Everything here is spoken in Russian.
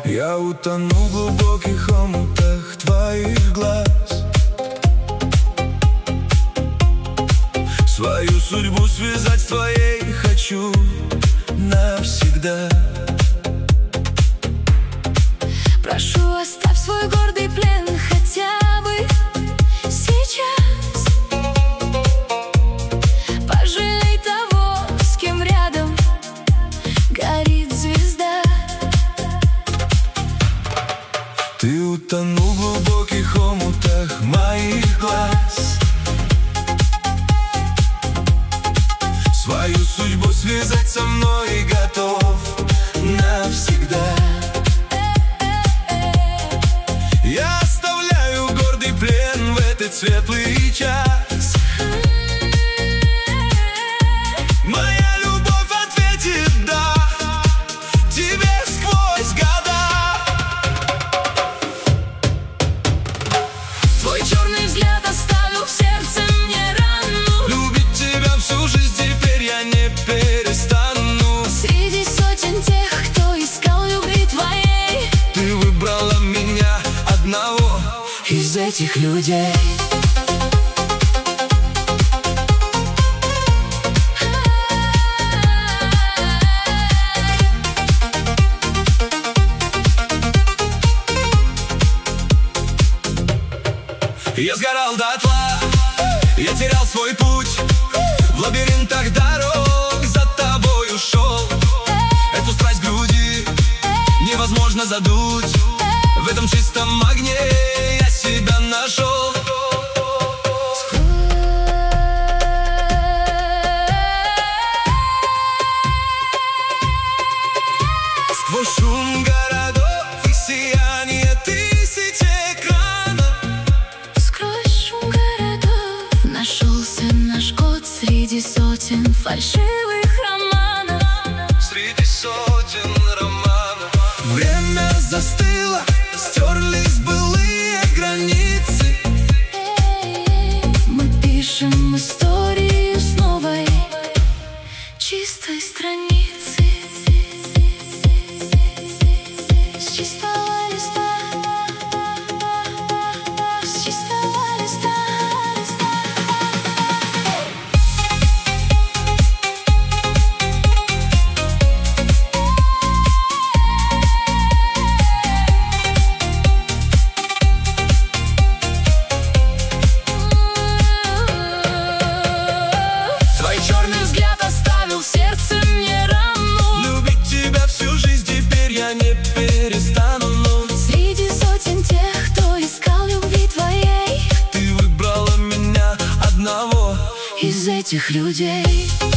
Я утону в глубоких омутах твоих глаз. Свою судьбу связать с твоей хочу навсегда. Прошу, оставь свой гордый плен хотя бы сейчас. Пожалей того, с кем рядом горит звезда. Ты утонул в глубоких омутах моих глаз. Свою судьбу связать со мной готов навсегда. Я оставляю гордый плен в этот светлый час. Моя любовь ответит «да» тебе сквозь года. Твой черный взгляд оставил в сердце мне рану. Любить тебя всю жизнь теперь я не перестану. Среди сотен тех, кто искал любви твоей, Ты выбрала меня одного из этих людей. Я сгорал дотла, я терял свой путь. В лабиринтах дорог за тобой ушел. Эту страсть в груди невозможно задуть. В этом чистом огне я себя нашел. Сквозь шум городов и сияние тысяч экранов, Сквозь шум городов нашелся наш код среди сотен фальшивых романов. среди сотен романов. Время застыло, стерлись былые границы. Мы пишем историю с новой, чистой страницы. С чистого листа, с чистого листа. Твой черный взгляд оставил в сердце мне рану. Любить тебя всю жизнь теперь я не перестану. Среди сотен тех, кто искал любви твоей, Ты выбрала меня одного из этих людей.